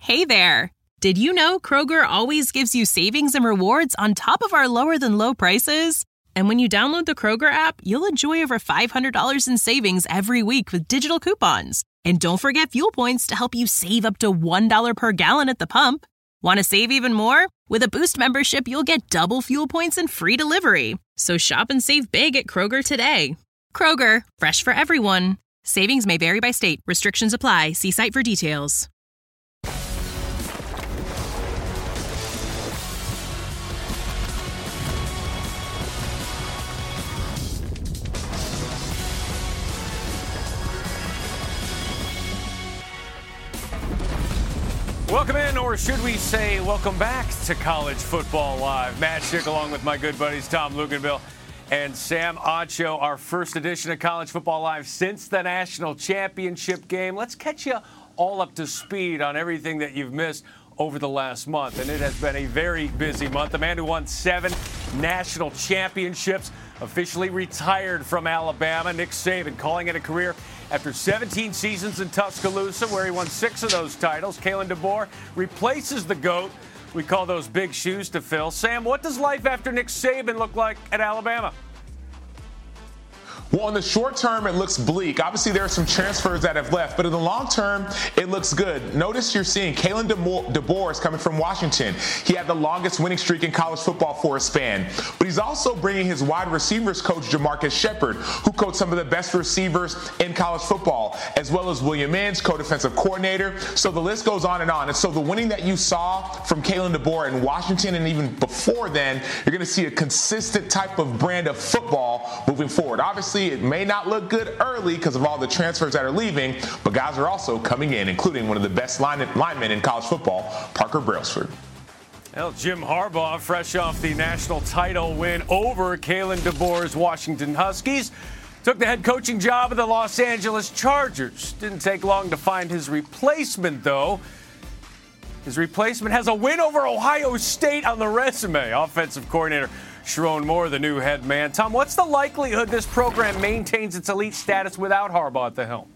Hey there! Did you know Kroger always gives you savings and rewards on top of our lower-than-low prices? And when you download the Kroger app, you'll enjoy over $500 in savings every week with digital coupons. And don't forget fuel points to help you save up to $1 per gallon at the pump. Want to save even more? With a Boost membership, you'll get double fuel points and free delivery. So shop and save big at Kroger today. Kroger, fresh for everyone. Savings may vary by state. Restrictions apply. See site for details. Welcome in, or should we say welcome back to College Football Live. Matt Schick along with my good buddies Tom Luganville and Sam Acho, our first edition of College Football Live since the national championship game. Let's catch you all up to speed on everything that you've missed over the last month. And it has been a very busy month. The man who won 7 national championships officially retired from Alabama, Nick Saban, calling it a career after 17 seasons in Tuscaloosa, where he won 6 of those titles. Kalen DeBoer replaces the GOAT. We call those big shoes to fill. Sam, what does life after Nick Saban look like at Alabama? Well, in the short term, it looks bleak. Obviously, there are some transfers that have left, but in the long term, it looks good. Notice you're seeing Kalen DeBoer is coming from Washington. He had the longest winning streak in college football for a span. But he's also bringing his wide receivers coach, Jamarcus Shepard, who coached some of the best receivers in college football, as well as William Inge, co-defensive coordinator. So the list goes on. And so the winning that you saw from Kalen DeBoer in Washington, and even before then, you're going to see a consistent type of brand of football moving forward. Obviously, it may not look good early because of all the transfers that are leaving, but guys are also coming in, including one of the best linemen in college football, Parker Brailsford. Well, Jim Harbaugh, fresh off the national title win over Kalen DeBoer's Washington Huskies, took the head coaching job of the Los Angeles Chargers. Didn't take long to find his replacement, though. His replacement has a win over Ohio State on the resume. Offensive coordinator Sharon Moore, the new head man. Tom, what's the likelihood this program maintains its elite status without Harbaugh at the helm?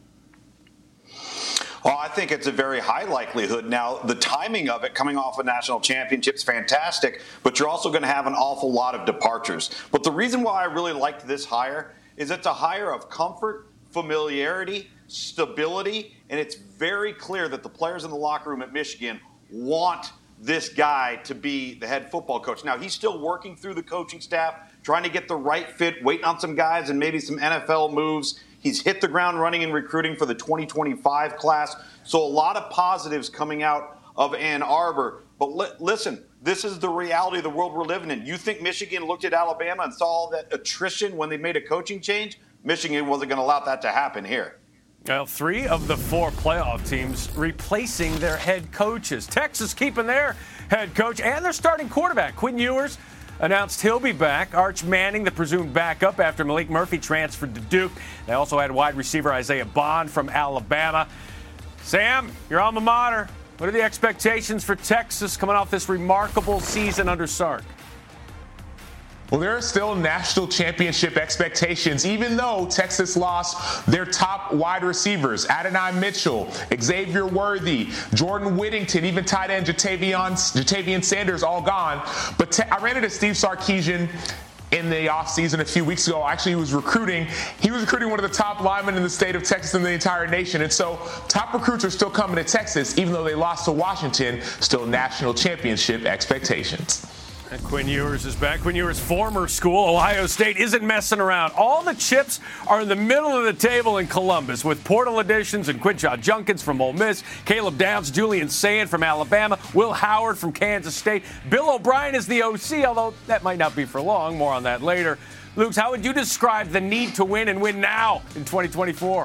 Well, I think it's a very high likelihood. Now, the timing of it, coming off a national championship, is fantastic, but you're also going to have an awful lot of departures. But the reason why I really liked this hire is it's a hire of comfort, familiarity, stability, and it's very clear that the players in the locker room at Michigan want this guy to be the head football coach. Now, he's still working through the coaching staff, trying to get the right fit, waiting on some guys and maybe some NFL moves. He's hit the ground running in recruiting for the 2025 class. So a lot of positives coming out of Ann Arbor. But listen, this is the reality of the world we're living in. You think Michigan looked at Alabama and saw all that attrition when they made a coaching change? Michigan wasn't going to allow that to happen here. Well, 3 of the 4 playoff teams replacing their head coaches. Texas keeping their head coach and their starting quarterback. Quinn Ewers announced he'll be back. Arch Manning, the presumed backup after Malik Murphy transferred to Duke. They also had wide receiver Isaiah Bond from Alabama. Sam, your alma mater, what are the expectations for Texas coming off this remarkable season under Sark? Well, there are still national championship expectations, even though Texas lost their top wide receivers, Adonai Mitchell, Xavier Worthy, Jordan Whittington, even tight end Jatavian Sanders, all gone. But I ran into Steve Sarkisian in the offseason a few weeks ago. Actually, he was recruiting one of the top linemen in the state of Texas and the entire nation. And so top recruits are still coming to Texas, even though they lost to Washington, still national championship expectations. And Quinn Ewers is back. Quinn Ewers' former school, Ohio State, isn't messing around. All the chips are in the middle of the table in Columbus with portal additions and Quinshon Judkins from Ole Miss, Caleb Downs, Julian Sayin from Alabama, Will Howard from Kansas State. Bill O'Brien is the OC, although that might not be for long. More on that later. Luke, how would you describe the need to win and win now in 2024?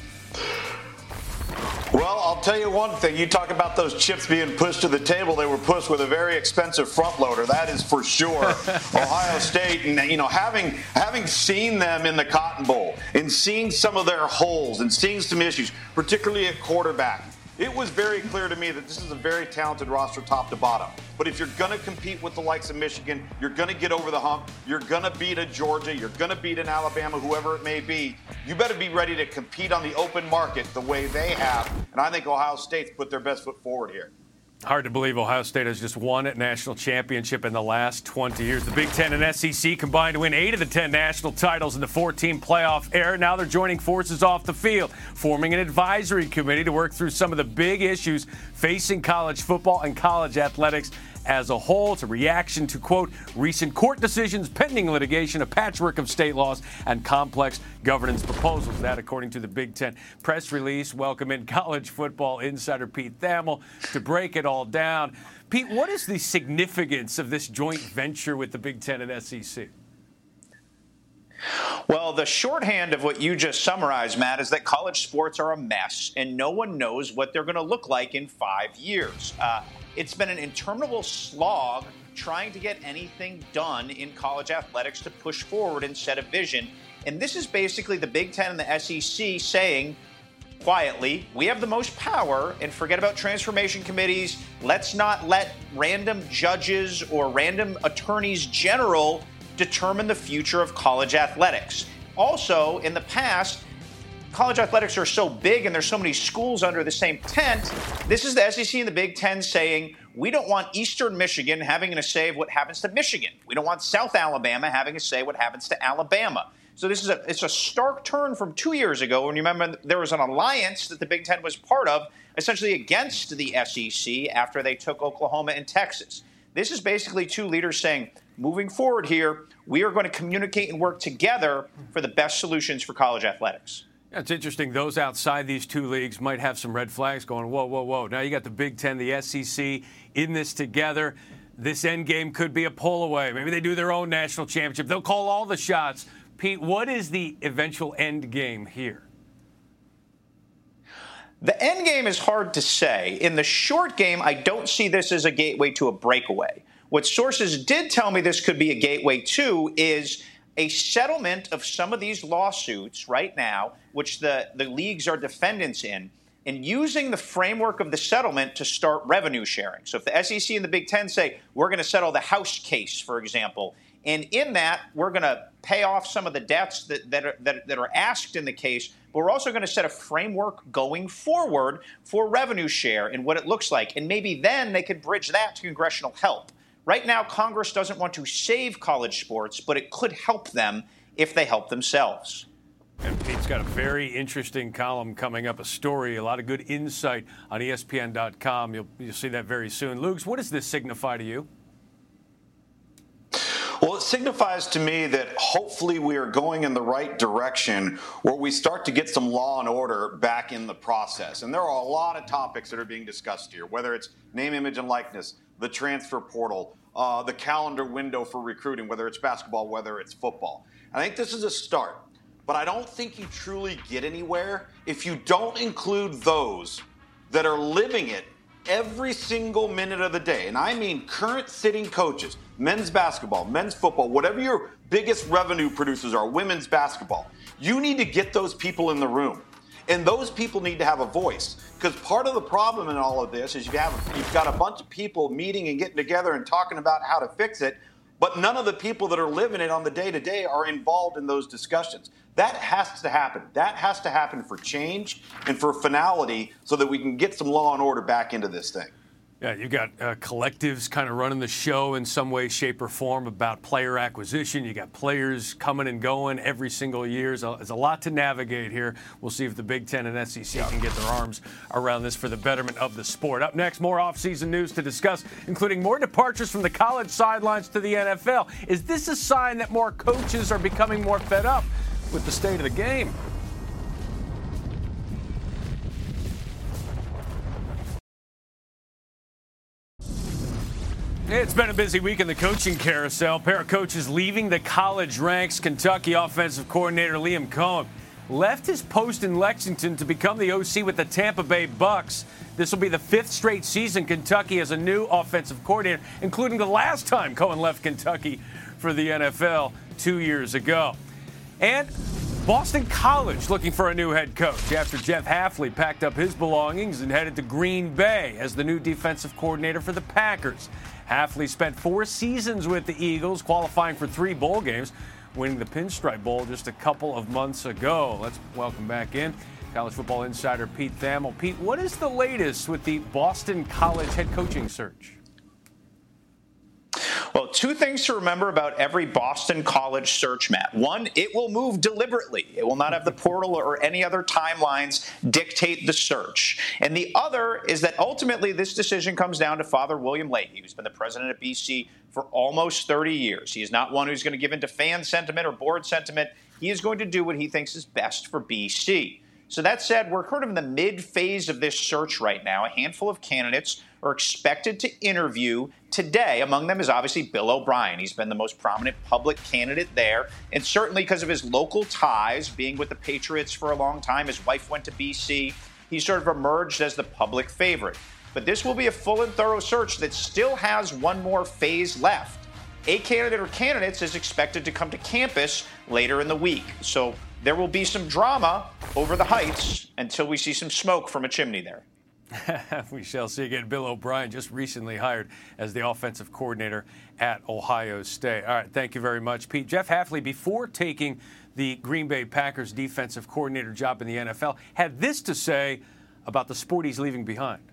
Well, I'll tell you one thing. You talk about those chips being pushed to the table. They were pushed with a very expensive front loader. That is for sure. Ohio State, and having seen them in the Cotton Bowl and seeing some of their holes and seeing some issues, particularly at quarterback, It was very clear to me that this is a very talented roster top to bottom. But if you're going to compete with the likes of Michigan, you're going to get over the hump, you're going to beat a Georgia, you're going to beat an Alabama, whoever it may be, you better be ready to compete on the open market the way they have. And I think Ohio State's put their best foot forward here. Hard to believe Ohio State has just won a national championship in the last 20 years. The Big Ten and SEC combined to win 8 of the 10 national titles in the 14 playoff era. Now they're joining forces off the field, forming an advisory committee to work through some of the big issues facing college football and college athletics as a whole. It's a reaction to, quote, recent court decisions, pending litigation, a patchwork of state laws, and complex governance proposals. That, according to the Big Ten press release. Welcome in college football insider Pete Thamel to break it all down. Pete, what is the significance of this joint venture with the Big Ten and SEC? Well, the shorthand of what you just summarized, Matt, is that college sports are a mess, and no one knows what they're going to look like in 5 years. It's been an interminable slog trying to get anything done in college athletics to push forward and set a vision. And this is basically the Big Ten and the SEC saying, quietly, we have the most power, and forget about transformation committees. Let's not let random judges or random attorneys general determine the future of college athletics. Also, in the past, college athletics are so big and there's so many schools under the same tent. This is the SEC and the Big Ten saying, we don't want Eastern Michigan having a say of what happens to Michigan. We don't want South Alabama having a say what happens to Alabama. So it's a stark turn from 2 years ago. And you remember there was an alliance that the Big Ten was part of, essentially against the SEC after they took Oklahoma and Texas. This is basically two leaders saying, moving forward here, we are going to communicate and work together for the best solutions for college athletics. Yeah, it's interesting. Those outside these two leagues might have some red flags going, whoa, whoa, whoa. Now you got the Big Ten, the SEC in this together. This end game could be a pull away. Maybe they do their own national championship. They'll call all the shots. Pete, what is the eventual end game here? The end game is hard to say. In the short game, I don't see this as a gateway to a breakaway. What sources did tell me this could be a gateway to is a settlement of some of these lawsuits right now, which the leagues are defendants in, and using the framework of the settlement to start revenue sharing. So if the SEC and the Big Ten say, we're going to settle the House case, for example, and in that, we're going to pay off some of the debts that are asked in the case, but we're also going to set a framework going forward for revenue share and what it looks like. And maybe then they could bridge that to congressional help. Right now, Congress doesn't want to save college sports, but it could help them if they help themselves. And Pete's got a very interesting column coming up, a story, a lot of good insight on ESPN.com. You'll see that very soon. Luke, what does this signify to you? Well, it signifies to me that hopefully we are going in the right direction where we start to get some law and order back in the process. And there are a lot of topics that are being discussed here, whether it's name, image, and likeness, the transfer portal, the calendar window for recruiting, whether it's basketball, whether it's football. I think this is a start, but I don't think you truly get anywhere if you don't include those that are living it every single minute of the day. And I mean current sitting coaches, men's basketball, men's football, whatever your biggest revenue producers are, women's basketball. You need to get those people in the room. And those people need to have a voice. Because part of the problem in all of this is you've got a bunch of people meeting and getting together and talking about how to fix it, but none of the people that are living it on the day-to-day are involved in those discussions. That has to happen. That has to happen for change and for finality so that we can get some law and order back into this thing. Yeah, you got collectives kind of running the show in some way, shape, or form about player acquisition. You got players coming and going every single year. There's a lot to navigate here. We'll see if the Big Ten and SEC can get their arms around this for the betterment of the sport. Up next, more offseason news to discuss, including more departures from the college sidelines to the NFL. Is this a sign that more coaches are becoming more fed up with the state of the game? It's been a busy week in the coaching carousel. Pair of coaches leaving the college ranks. Kentucky offensive coordinator Liam Coen left his post in Lexington to become the OC with the Tampa Bay Bucks. This will be the 5th straight season Kentucky has a new offensive coordinator, including the last time Coen left Kentucky for the NFL 2 years ago. And Boston College looking for a new head coach after Jeff Hafley packed up his belongings and headed to Green Bay as the new defensive coordinator for the Packers. Hafley spent 4 seasons with the Eagles, qualifying for 3 bowl games, winning the Pinstripe Bowl just a couple of months ago. Let's welcome back in college football insider Pete Thamel. Pete, what is the latest with the Boston College head coaching search? Well, 2 things to remember about every Boston College search, Matt. 1, it will move deliberately. It will not have the portal or any other timelines dictate the search. And the other is that ultimately this decision comes down to Father William Leahy, who's been the president of BC for almost 30 years. He is not one who's going to give in to fan sentiment or board sentiment. He is going to do what he thinks is best for BC. So that said, we're kind of in the mid-phase of this search right now. A handful of candidates are expected to interview today. Among them is obviously Bill O'Brien. He's been the most prominent public candidate there. And certainly because of his local ties, being with the Patriots for a long time, his wife went to BC, he sort of emerged as the public favorite. But this will be a full and thorough search that still has one more phase left. A candidate or candidates is expected to come to campus later in the week. So there will be some drama over the heights until we see some smoke from a chimney there. We shall see. Again, Bill O'Brien just recently hired as the offensive coordinator at Ohio State. All right, thank you very much, Pete. Jeff Hafley, before taking the Green Bay Packers defensive coordinator job in the NFL, had this to say about the sport he's leaving behind.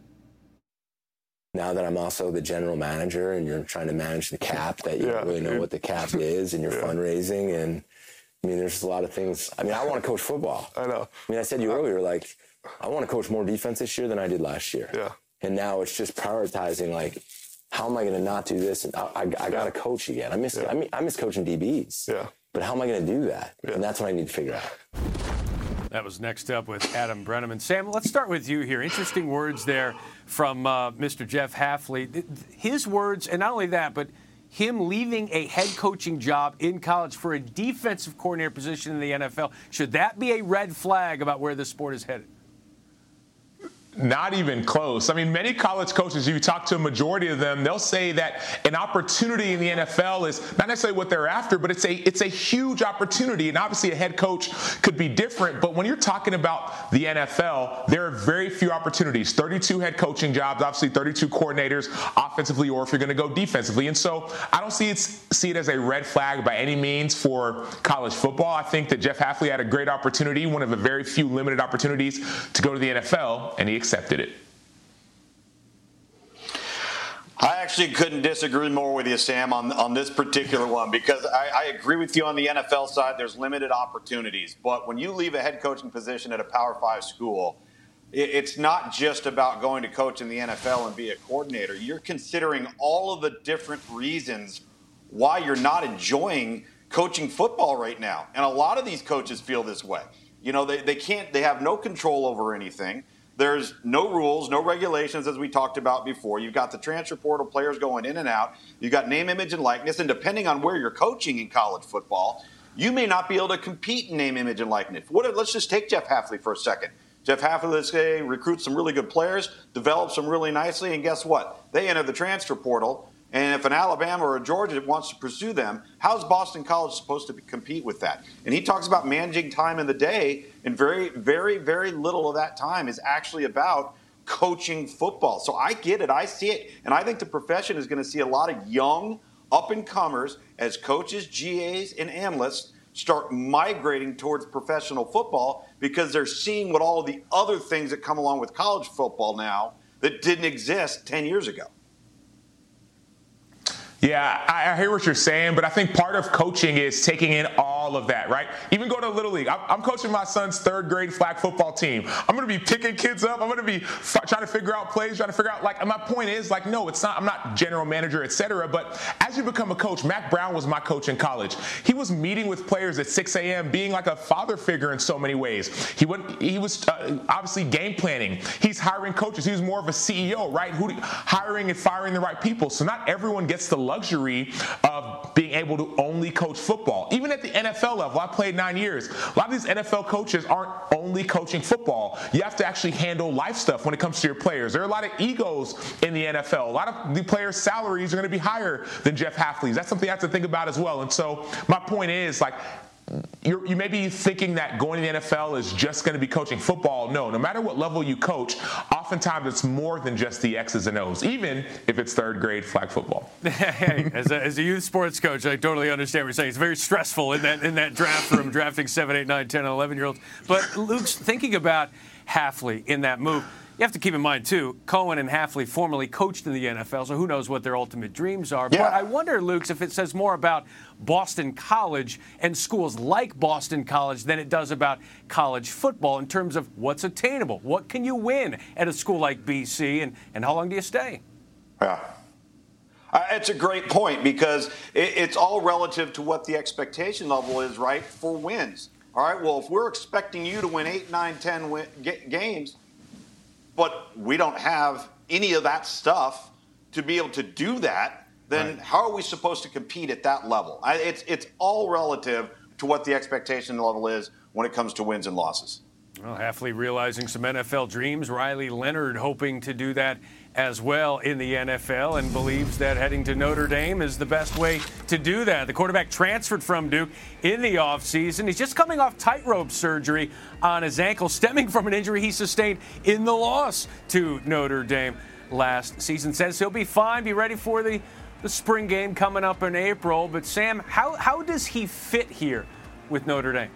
Now that I'm also the general manager and you're trying to manage the cap, that you don't really know what the cap is, and you're fundraising, and I mean, there's a lot of things. I mean, I want to coach football. I know. I mean, I said to you earlier, like, I want to coach more defense this year than I did last year. Yeah. And now it's just prioritizing, like, how am I going to not do this? And I got to coach again. I miss coaching DBs. Yeah. But how am I going to do that? Yeah. And that's what I need to figure out. That was Next Up with Adam Brenneman. Sam, let's start with you here. Interesting words there from Mr. Jeff Hafley. His words, and not only that, but him leaving a head coaching job in college for a defensive coordinator position in the NFL. Should that be a red flag about where the sport is headed? Not even close. I mean, many college coaches, you talk to a majority of them, they'll say that an opportunity in the NFL is not necessarily what they're after, but it's a huge opportunity. And obviously a head coach could be different. But when you're talking about the NFL, there are very few opportunities. 32 head coaching jobs, obviously 32 coordinators offensively, or if you're going to go defensively. And so I don't see it as a red flag by any means for college football. I think that Jeff Hafley had a great opportunity, one of the very few limited opportunities to go to the NFL, and he accepted it. I actually couldn't disagree more with you, Sam, on this particular one, because I agree with you on the NFL side. There's limited opportunities. But when you leave a head coaching position at a Power 5 school, it's not just about going to coach in the NFL and be a coordinator. You're considering all of the different reasons why you're not enjoying coaching football right now. And a lot of these coaches feel this way. You know, they have no control over anything. There's no rules, no regulations, as we talked about before. You've got the transfer portal, players going in and out. You've got name, image, and likeness. And depending on where you're coaching in college football, you may not be able to compete in name, image, and likeness. Let's just take Jeff Hafley for a second. Jeff Hafley, let's say, recruits some really good players, develops them really nicely, and guess what? They enter the transfer portal. And if an Alabama or a Georgia wants to pursue them, how's Boston College supposed to compete with that? And he talks about managing time in the day, and very, very, very little of that time is actually about coaching football. So I get it. I see it. And I think the profession is going to see a lot of young up-and-comers as coaches, GAs, and analysts start migrating towards professional football because they're seeing what all of the other things that come along with college football now that didn't exist 10 years ago. Yeah, I hear what you're saying, but I think part of coaching is taking in all of that, right? Even go to Little League. I'm coaching my son's 3rd grade flag football team. I'm going to be picking kids up. I'm going to be trying to figure out plays, trying to figure out, like, my point is, like, no, it's not, I'm not general manager, et cetera. But as you become a coach, Mack Brown was my coach in college. He was meeting with players at 6 a.m., being like a father figure in so many ways. He was obviously game planning. He's hiring coaches. He was more of a CEO, right? Hiring and firing the right people. So not everyone gets the luxury of being able to only coach football. Even at the NFL level, I played 9 years. A lot of these NFL coaches aren't only coaching football. You have to actually handle life stuff when it comes to your players. There are a lot of egos in the NFL. A lot of the players' salaries are going to be higher than Jeff Hafley's. That's something I have to think about as well. And so my point is, like, you may be thinking that going to the NFL is just going to be coaching football. No matter what level you coach, oftentimes it's more than just the X's and O's, even if it's third grade flag football. Hey, as a youth sports coach, I totally understand what you're saying. It's very stressful in that draft room, drafting 7, 8, 9, 10, and 11-year-olds. But Luke's thinking about Hafley in that move. You have to keep in mind, too, Cohen and Hafley formerly coached in the NFL, so who knows what their ultimate dreams are. Yeah. But I wonder, Luke, if it says more about Boston College and schools like Boston College than it does about college football in terms of what's attainable. What can you win at a school like BC, and how long do you stay? Yeah. It's a great point because it's all relative to what the expectation level is, right, for wins. All right, well, if we're expecting you to win 8, 9, 10 games, but we don't have any of that stuff to be able to do that, then how are we supposed to compete at that level? It's all relative to what the expectation level is when it comes to wins and losses. Well, Hafley realizing some NFL dreams. Riley Leonard hoping to do that as well in the NFL and believes that heading to Notre Dame is the best way to do that. The quarterback transferred from Duke in the offseason. He's just coming off tightrope surgery on his ankle, stemming from an injury he sustained in the loss to Notre Dame last season. Says he'll be fine, be ready for the spring game coming up in April. But, Sam, how does he fit here with Notre Dame?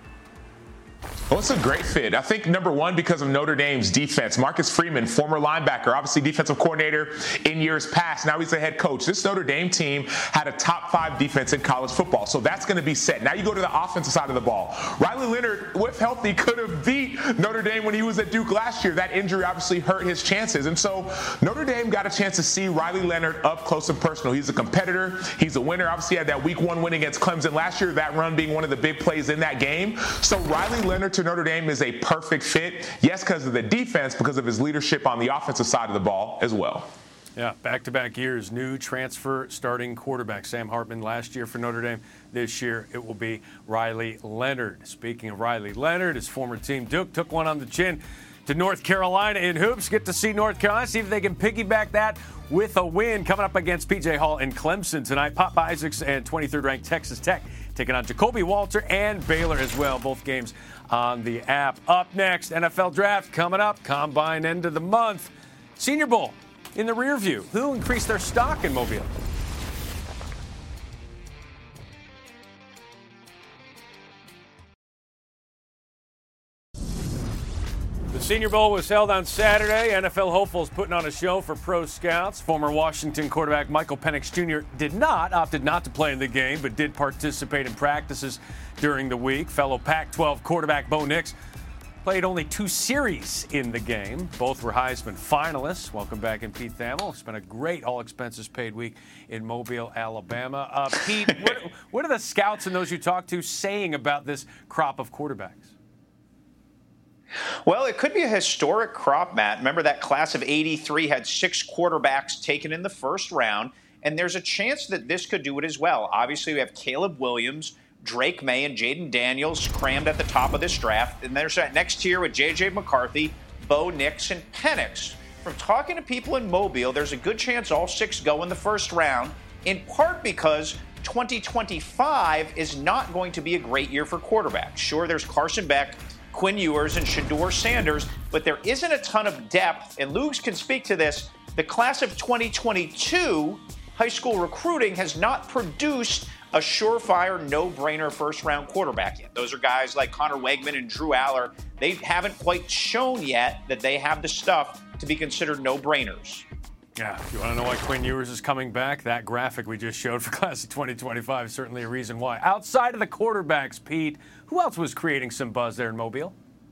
Well, it's a great fit. I think, number one, because of Notre Dame's defense. Marcus Freeman, former linebacker, obviously defensive coordinator in years past. Now he's the head coach. This Notre Dame team had a top 5 defense in college football, so that's going to be set. Now you go to the offensive side of the ball. Riley Leonard, if healthy, could have beat Notre Dame when he was at Duke last year. That injury obviously hurt his chances, and so Notre Dame got a chance to see Riley Leonard up close and personal. He's a competitor. He's a winner. Obviously had that Week 1 win against Clemson last year, that run being one of the big plays in that game. So Riley Leonard to Notre Dame is a perfect fit. Yes, because of the defense, because of his leadership on the offensive side of the ball as well. Yeah, back-to-back years, new transfer starting quarterback. Sam Hartman last year for Notre Dame. This year it will be Riley Leonard. Speaking of Riley Leonard, his former team Duke took one on the chin to North Carolina in hoops. Get to see North Carolina, see if they can piggyback that with a win coming up against P.J. Hall and Clemson tonight. Pop Isaacs and 23rd-ranked Texas Tech taking on Jacoby Walter and Baylor as well. Both games on the app. Up next, NFL Draft coming up. Combine end of the month. Senior Bowl in the rear view. Who increased their stock in Mobile? The Senior Bowl was held on Saturday. NFL hopefuls putting on a show for pro scouts. Former Washington quarterback Michael Penix Jr. opted not to play in the game, but did participate in practices during the week. Fellow Pac-12 quarterback Bo Nix played only 2 series in the game. Both were Heisman finalists. Welcome back in, Pete Thamel. Spent a great all-expenses-paid week in Mobile, Alabama. Pete, what are the scouts and those you talk to saying about this crop of quarterbacks? Well, it could be a historic crop, Matt. Remember that class of 83 had 6 quarterbacks taken in the first round, and there's a chance that this could do it as well. Obviously, we have Caleb Williams, Drake May, and Jaden Daniels crammed at the top of this draft. And there's that next tier with J.J. McCarthy, Bo Nix, and Penix. From talking to people in Mobile, there's a good chance all 6 go in the first round, in part because 2025 is not going to be a great year for quarterbacks. Sure, there's Carson Beck, Quinn Ewers, and Shedeur Sanders, but there isn't a ton of depth, and Luke can speak to this. The class of 2022 high school recruiting has not produced a surefire, no-brainer first-round quarterback yet. Those are guys like Connor Wegman and Drew Aller. They haven't quite shown yet that they have the stuff to be considered no-brainers. Yeah, if you want to know why Quinn Ewers is coming back, that graphic we just showed for class of 2025 is certainly a reason why. Outside of the quarterbacks, Pete, who else was creating some buzz there in Mobile?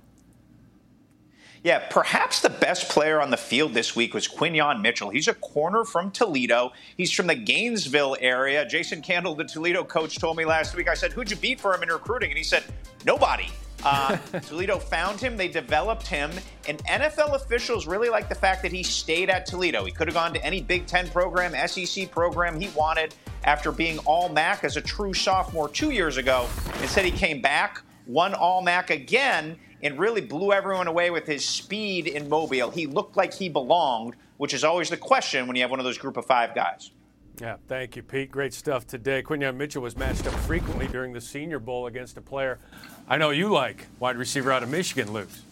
Yeah, perhaps the best player on the field this week was Quinyon Mitchell. He's a corner from Toledo. He's from the Gainesville area. Jason Candle, the Toledo coach, told me last week, I said, who'd you beat for him in recruiting? And he said, nobody. Toledo found him. They developed him. And NFL officials really like the fact that he stayed at Toledo. He could have gone to any Big Ten program, SEC program he wanted after being All-MAC as a true sophomore 2 years ago. Instead, he came back, won All-MAC again, and really blew everyone away with his speed in Mobile. He looked like he belonged, which is always the question when you have one of those group of 5 guys. Yeah, thank you, Pete. Great stuff today. Quinyon Mitchell was matched up frequently during the Senior Bowl against a player I know you like, wide receiver out of Michigan, Luke's.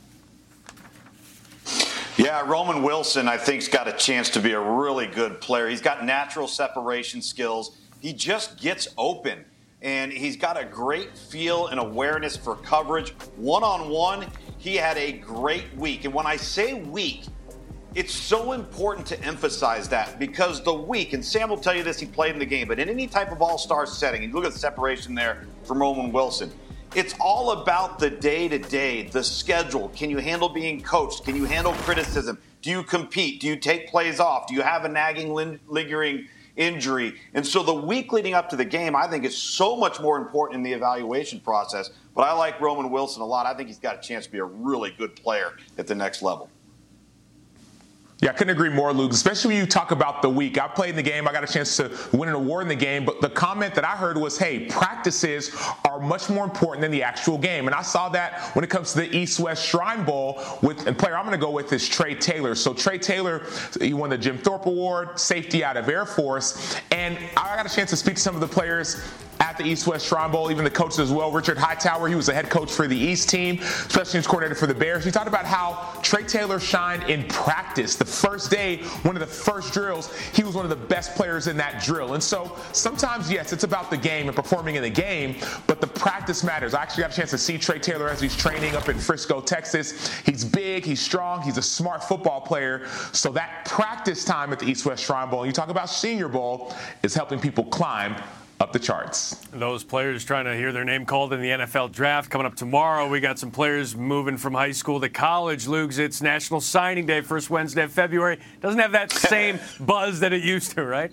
Yeah, Roman Wilson, I think, has got a chance to be a really good player. He's got natural separation skills. He just gets open, and he's got a great feel and awareness for coverage. One-on-one, he had a great week. And when I say week, it's so important to emphasize that because the week, and Sam will tell you this, he played in the game, but in any type of all-star setting, and look at the separation there from Roman Wilson, it's all about the day-to-day, the schedule. Can you handle being coached? Can you handle criticism? Do you compete? Do you take plays off? Do you have a nagging, lingering injury? And so the week leading up to the game, I think, is so much more important in the evaluation process. But I like Roman Wilson a lot. I think he's got a chance to be a really good player at the next level. Yeah, I couldn't agree more, Luke, especially when you talk about the week. I played in the game. I got a chance to win an award in the game. But the comment that I heard was, hey, practices are much more important than the actual game. And I saw that when it comes to the East-West Shrine Bowl with a player I'm going to go with is Trey Taylor. So Trey Taylor, he won the Jim Thorpe Award, safety out of Air Force. And I got a chance to speak to some of the players at the East-West Shrine Bowl, even the coaches as well. Richard Hightower, he was the head coach for the East team, special teams coordinator for the Bears. He talked about how Trey Taylor shined in practice. The first day, one of the first drills, he was one of the best players in that drill. And so sometimes, yes, it's about the game and performing in the game, but the practice matters. I actually got a chance to see Trey Taylor as he's training up in Frisco, Texas. He's big, he's strong, he's a smart football player. So that practice time at the East-West Shrine Bowl, and you talk about Senior Bowl, is helping people climb up the charts. Those players trying to hear their name called in the NFL draft coming up tomorrow. We got some players moving from high school to college. Luke's, it's National Signing Day, first Wednesday of February. Doesn't have that same buzz that it used to, right?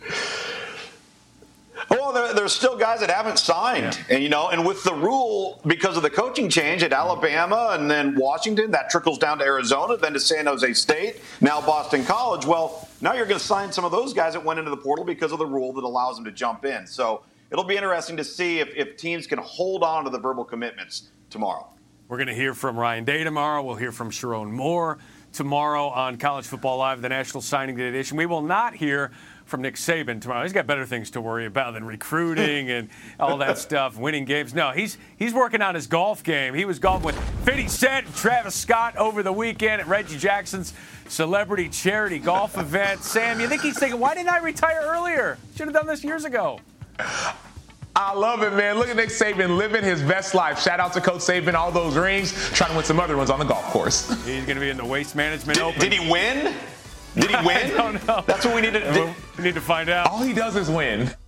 Well, there's still guys that haven't signed. Yeah. And with the rule, because of the coaching change at Alabama and then Washington, that trickles down to Arizona, then to San Jose State, now Boston College. Well, now you're going to sign some of those guys that went into the portal because of the rule that allows them to jump in. So it'll be interesting to see if teams can hold on to the verbal commitments tomorrow. We're going to hear from Ryan Day tomorrow. We'll hear from Sharon Moore tomorrow on College Football Live, the National Signing Day edition. We will not hear from Nick Saban tomorrow. He's got better things to worry about than recruiting and all that stuff, winning games. No, he's working on his golf game. He was golfing with 50 Cent and Travis Scott over the weekend at Reggie Jackson's celebrity charity golf event. Sam, you think he's thinking, why didn't I retire earlier? Should have done this years ago. I love it, man. Look at Nick Saban living his best life. Shout out to Coach Saban, all those rings, trying to win some other ones on the golf course. He's going to be in the Waste Management Open. Did he win? Did he win? I don't know. That's what we need to do. We need to find out. All he does is win.